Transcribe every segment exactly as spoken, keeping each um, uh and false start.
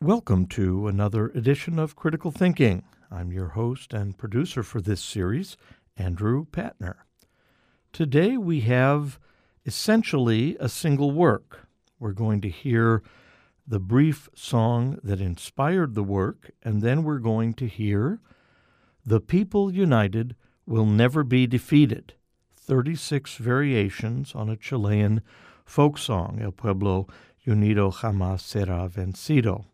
Welcome to another edition of Critical Thinking. I'm your host and producer for this series, Andrew Patner. Today we have essentially a single work. We're going to hear the brief song that inspired the work, and then we're going to hear The People United Will Never Be Defeated, thirty-six variations on a Chilean folk song, El Pueblo Unido Jamás Será Vencido.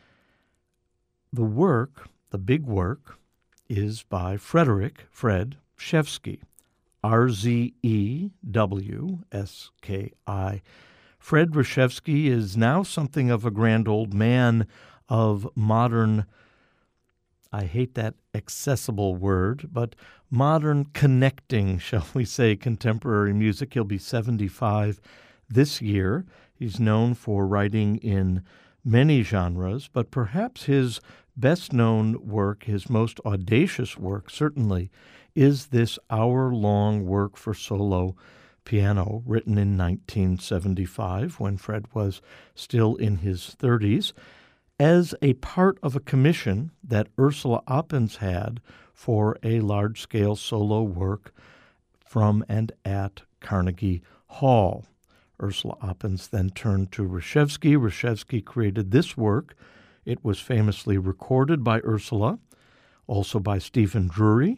The work, the big work, is by Frederick, Fred, Rzewski, R Z E W S K I. Fred Rzewski is now something of a grand old man of modern, I hate that accessible word, but modern connecting, shall we say, contemporary music. He'll be seventy-five this year. He's known for writing in many genres, but perhaps his best-known work, his most audacious work, certainly, is this hour-long work for solo piano written in nineteen seventy-five, when Fred was still in his thirties, as a part of a commission that Ursula Oppens had for a large-scale solo work from and at Carnegie Hall. Ursula Oppens then turned to Rzewski. Rzewski created this work. It was famously recorded by Ursula, also by Stephen Drury,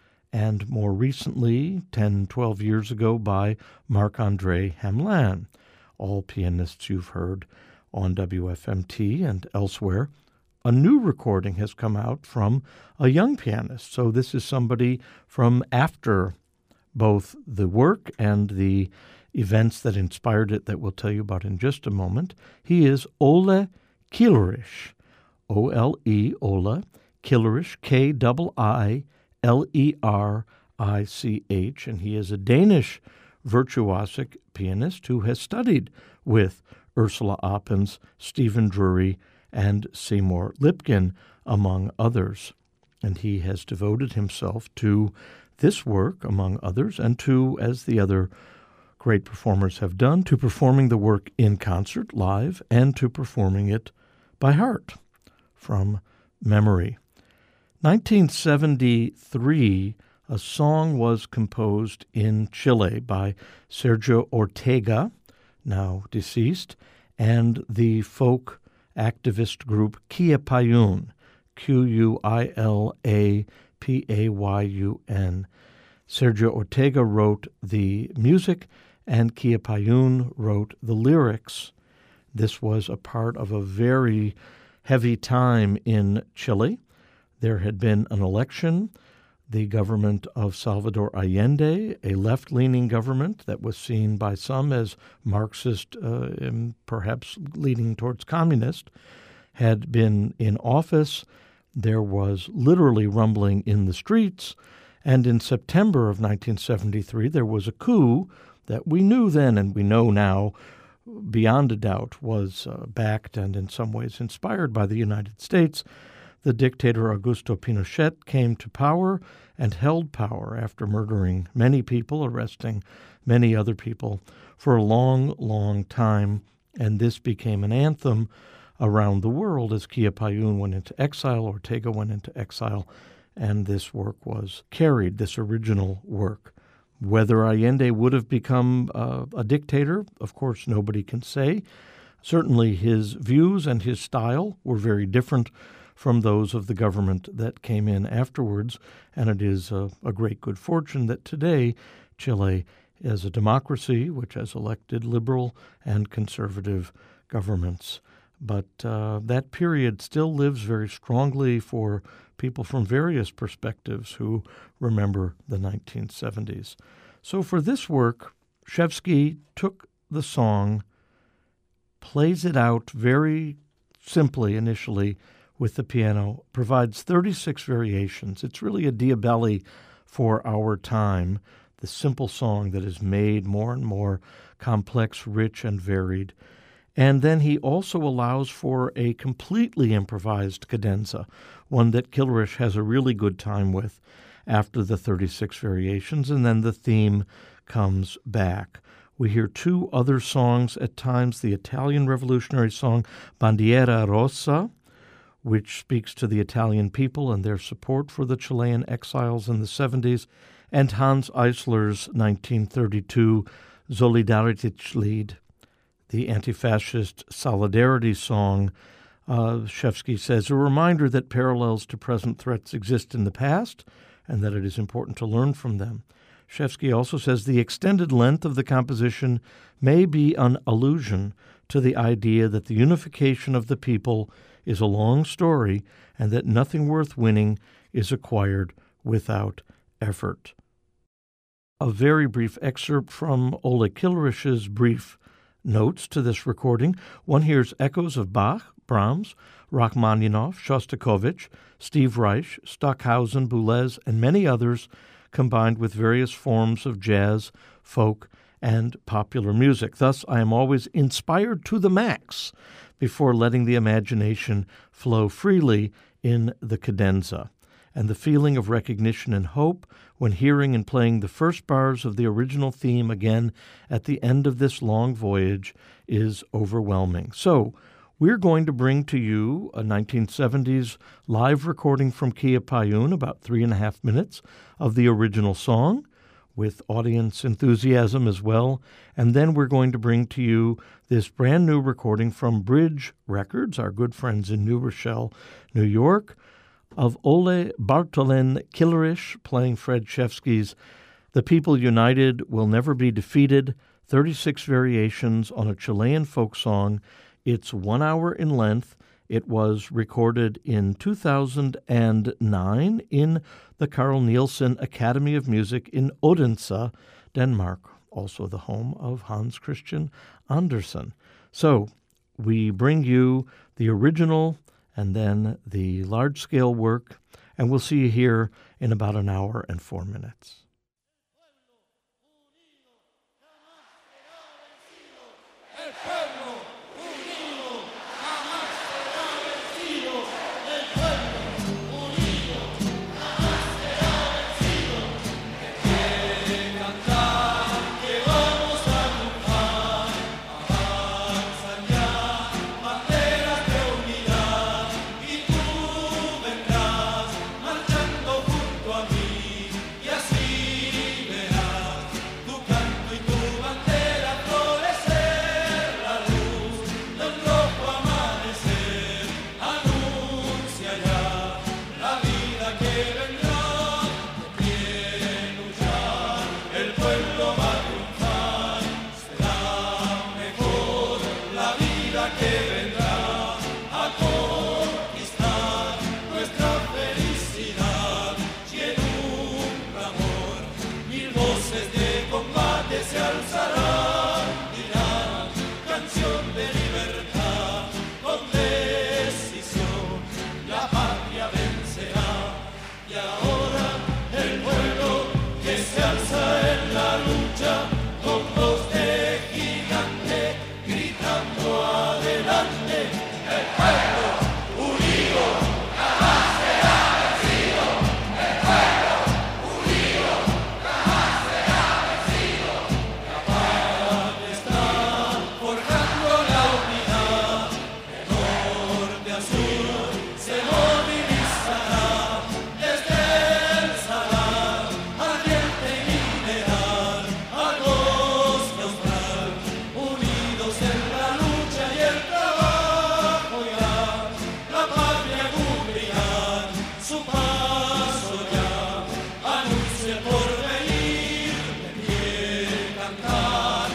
and more recently, ten, twelve years ago, by Marc-André Hamelin, all pianists you've heard on W F M T and elsewhere. A new recording has come out from a young pianist, so this is somebody from after both the work and the events that inspired it that we'll tell you about in just a moment. He is Ole Kielrich, O L E, Ole Kielrich, K I I L E R I C H, and he is a Danish virtuosic pianist who has studied with Ursula Oppens, Stephen Drury, and Seymour Lipkin, among others. And he has devoted himself to this work, among others, and to, as the other great performers have done, to performing the work in concert, live, and to performing it by heart, from memory. nineteen seventy-three, a song was composed in Chile by Sergio Ortega, now deceased, and the folk activist group Quilapayún, Q U I L A P A Y U N. Sergio Ortega wrote the music, and Quilapayún wrote the lyrics. This was a part of a very heavy time in Chile. There had been an election. The government of Salvador Allende, a left-leaning government that was seen by some as Marxist, uh, and perhaps leaning towards communist, had been in office. There was literally rumbling in the streets. And in September of nineteen seventy-three, there was a coup that we knew then and we know now beyond a doubt was uh, backed and in some ways inspired by the United States. The dictator Augusto Pinochet came to power and held power after murdering many people, arresting many other people for a long, long time. And this became an anthem around the world as Quilapayún went into exile, Ortega went into exile, and this work was carried, this original work. Whether Allende would have become uh, a dictator, of course, nobody can say. Certainly his views and his style were very different from those of the government that came in afterwards, and it is a, a great good fortune that today Chile is a democracy which has elected liberal and conservative governments. But uh, that period still lives very strongly for people from various perspectives who remember the nineteen seventies. So for this work, Rzewski took the song, plays it out very simply initially with the piano, provides thirty-six variations. It's really a Diabelli for our time, the simple song that is made more and more complex, rich, and varied. And then he also allows for a completely improvised cadenza, one that Kielrich has a really good time with after the thirty-six variations, and then the theme comes back. We hear two other songs at times, the Italian revolutionary song Bandiera Rossa, which speaks to the Italian people and their support for the Chilean exiles in the seventies, and Hans Eisler's nineteen thirty-two Solidaritätslied, the anti-fascist solidarity song. Uh, Shevsky says, a reminder that parallels to present threats exist in the past and that it is important to learn from them. Shevsky also says the extended length of the composition may be an allusion to the idea that the unification of the people is a long story and that nothing worth winning is acquired without effort. A very brief excerpt from Ole Killerish's brief notes to this recording. One hears echoes of Bach, Brahms, Rachmaninoff, Shostakovich, Steve Reich, Stockhausen, Boulez, and many others, combined with various forms of jazz, folk, and popular music. Thus, I am always inspired to the max before letting the imagination flow freely in the cadenza. And the feeling of recognition and hope when hearing and playing the first bars of the original theme again at the end of this long voyage is overwhelming. So, we're going to bring to you a nineteen seventies live recording from Kia Payun, about three and a half minutes of the original song, with audience enthusiasm as well. And then we're going to bring to you this brand new recording from Bridge Records, our good friends in New Rochelle, New York, of Ole Bartolin Killerish playing Fred Shevsky's The People United Will Never Be Defeated, thirty-six variations on a Chilean folk song. It's one hour in length. It was recorded in two thousand nine in the Carl Nielsen Academy of Music in Odense, Denmark, also the home of Hans Christian Andersen. So we bring you the original and then the large-scale work, and we'll see you here in about an hour and four minutes.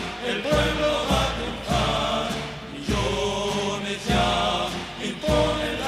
Impone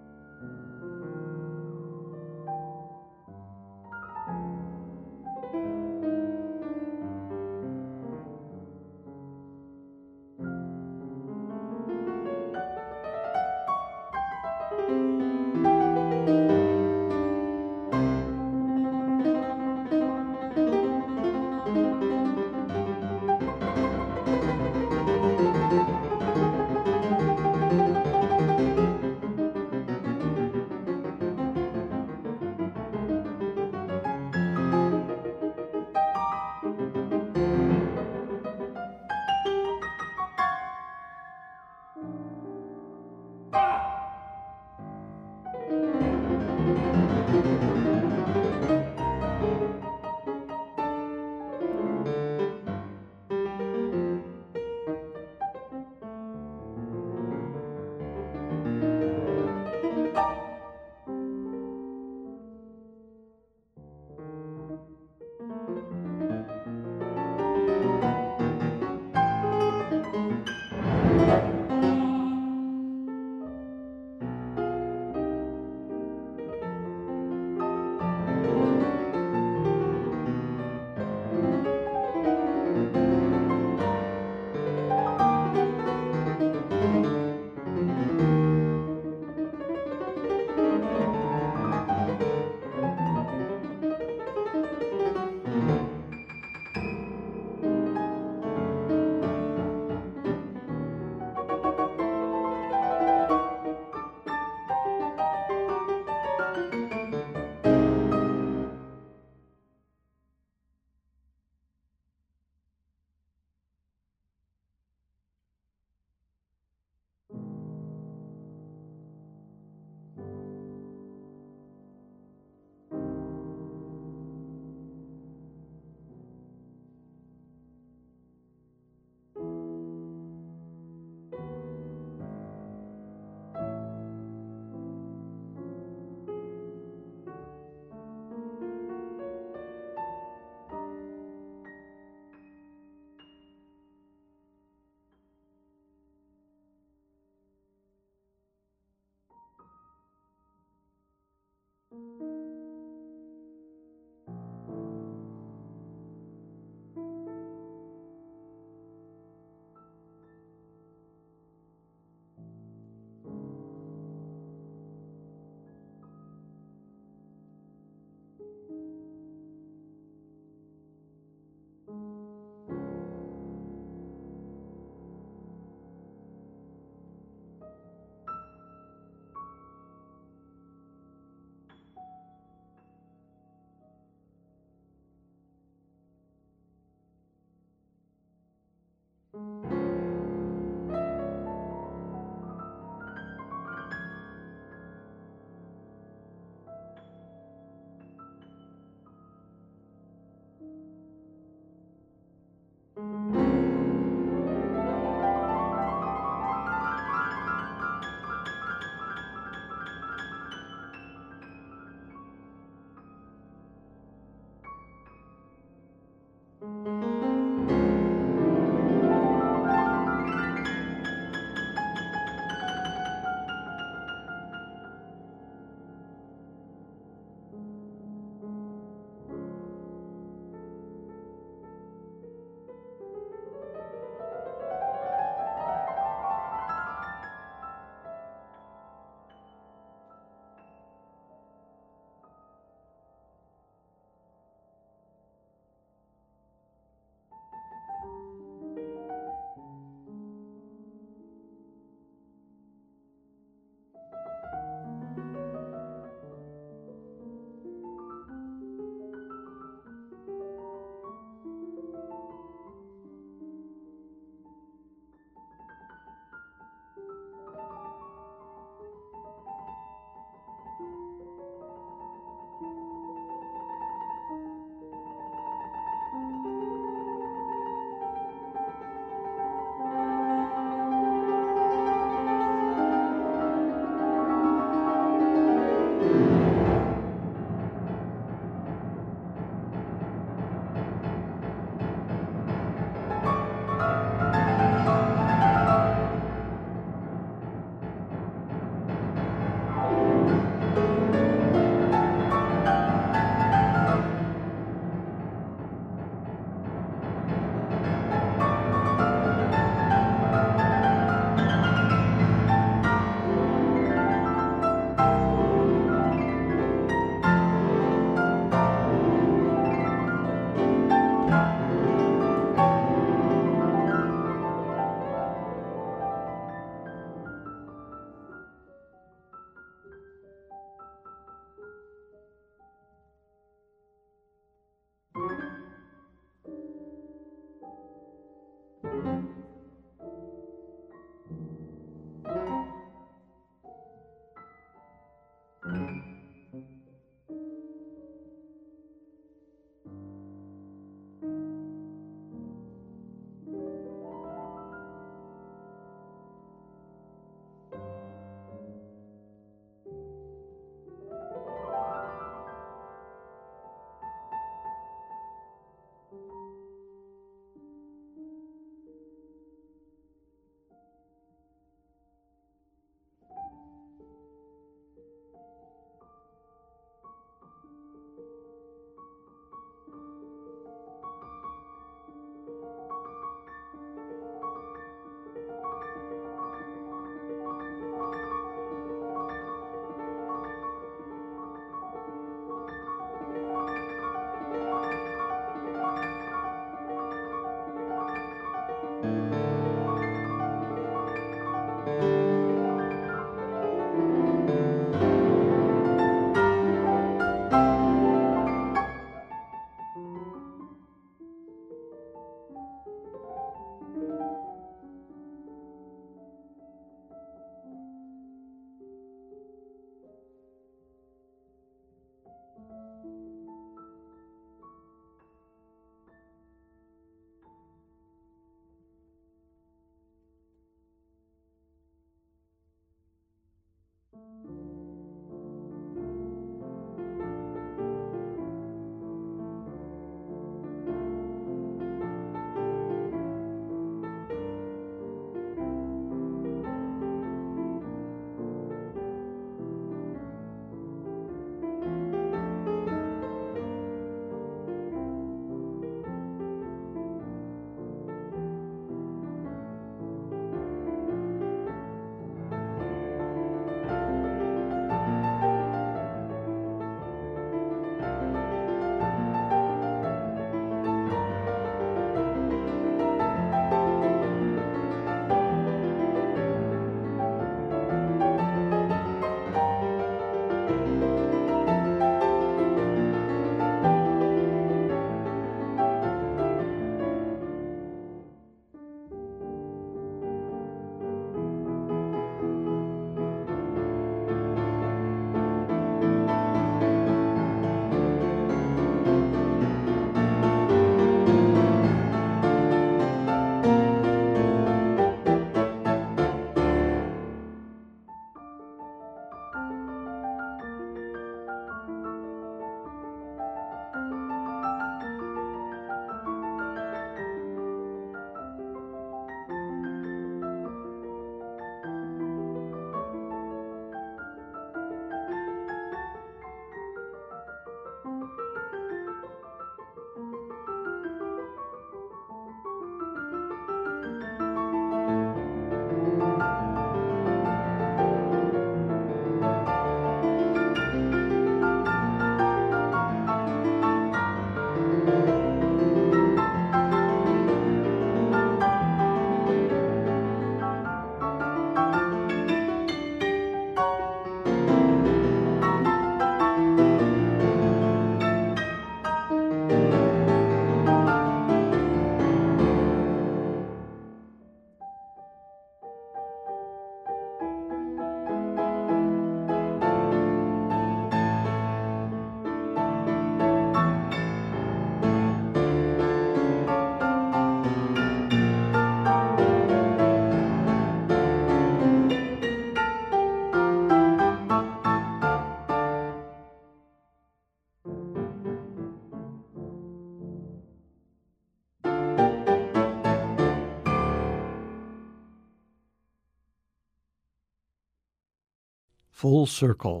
Full Circle.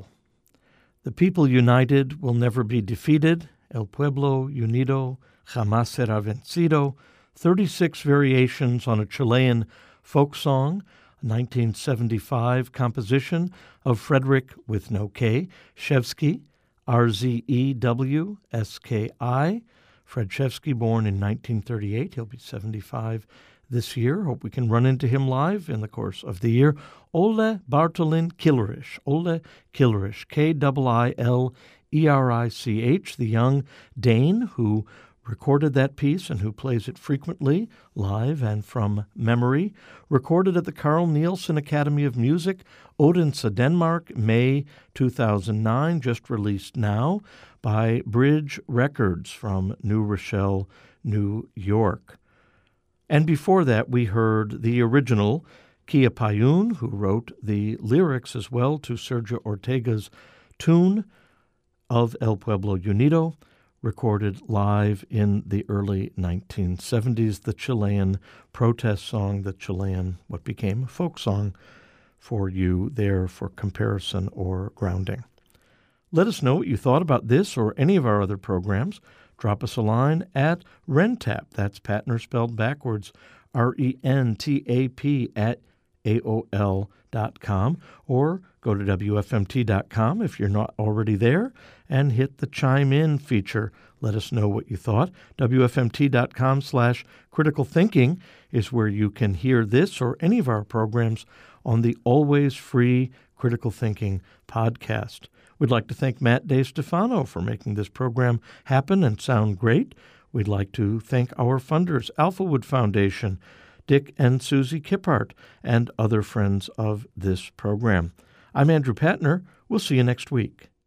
The people united will never be defeated. El pueblo unido jamás será vencido. thirty-six variations on a Chilean folk song, a nineteen seventy-five composition of Frederick, with no K, Rzewski, R Z E W S K I. Fred Rzewski, born in nineteen thirty-eight. He'll be seventy-five this year. Hope we can run into him live in the course of the year. Ole Bartolin Killerich. Ole Killerich, K I I L E R I C H, the young Dane who recorded that piece and who plays it frequently, live and from memory. Recorded at the Carl Nielsen Academy of Music, Odense, Denmark, May two thousand nine, just released now by Bridge Records from New Rochelle, New York. And before that, we heard the original Kia Payun, who wrote the lyrics as well to Sergio Ortega's tune of El Pueblo Unido, recorded live in the early nineteen seventies, the Chilean protest song, the Chilean, what became a folk song for you there for comparison or grounding. Let us know what you thought about this or any of our other programs. Drop us a line at Rentap, that's Patner spelled backwards, R E N T A P at A O L dot com, or go to W F M T dot com if you're not already there, and hit the Chime In feature. Let us know what you thought. W F M T dot com slash critical thinking is where you can hear this or any of our programs on the always free Critical Thinking podcast. We'd like to thank Matt DeStefano for making this program happen and sound great. We'd like to thank our funders, Alphawood Foundation, Dick and Susie Kiphart, and other friends of this program. I'm Andrew Patner. We'll see you next week.